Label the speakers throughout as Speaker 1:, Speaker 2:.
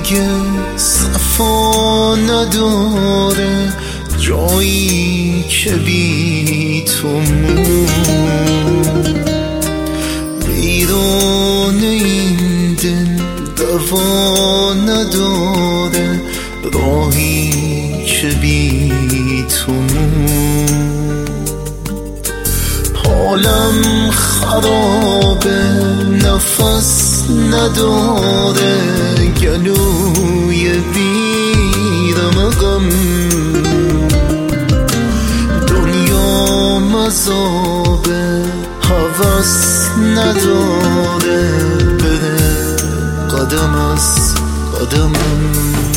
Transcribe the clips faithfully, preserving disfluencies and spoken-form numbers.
Speaker 1: دیگه صفا نداره، جایی که بی تو مون. ویران این دل دوا نداره، راهی که بی تو مون. حالم خرابه، نفس نداره، گلوی بیرم غم. دنیا مذابه، هوس نداره، بره قدم از قدمم.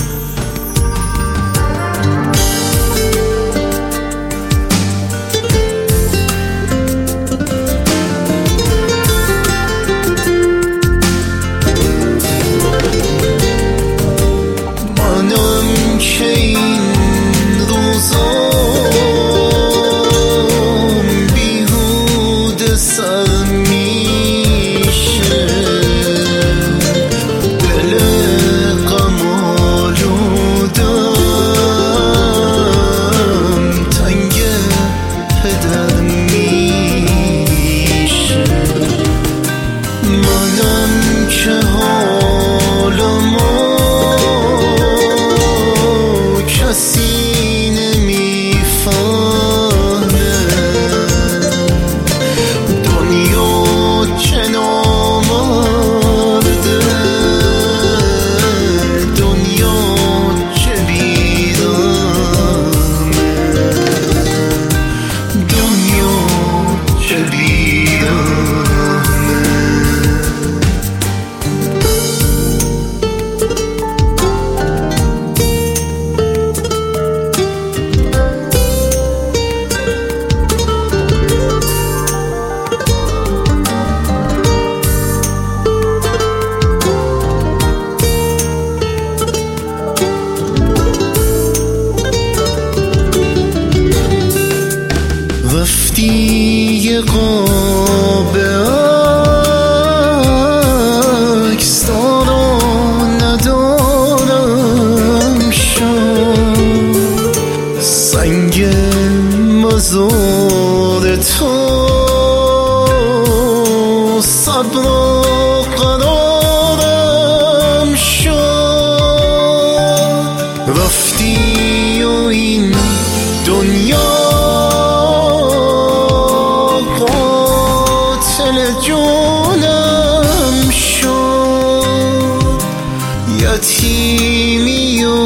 Speaker 1: رفتی یه قاب عکس دارا ندارم، شد سنگ مزار تو صبر و قرارم شد. رفتی و این دنیا جونم شد، یتیمی و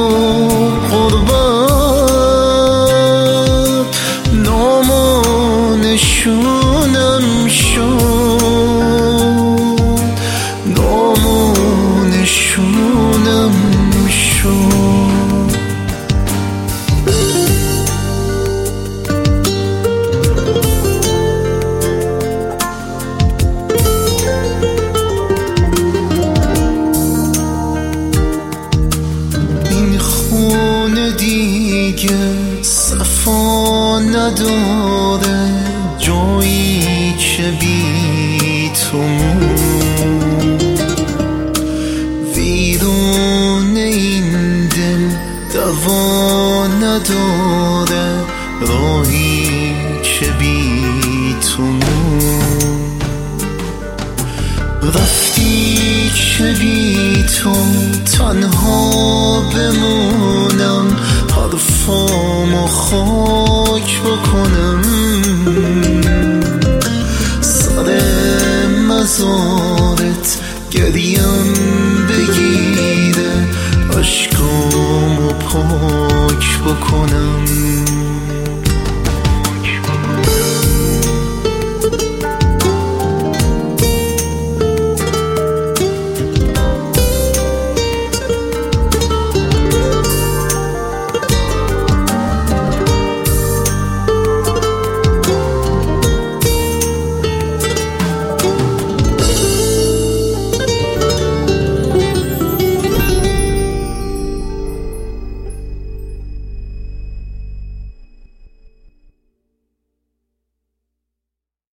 Speaker 1: غربت نام و نشونم شد، نام و نشونم شد. صفا نداره، جایی که بی تو مون. ویران این دل دوا نداره،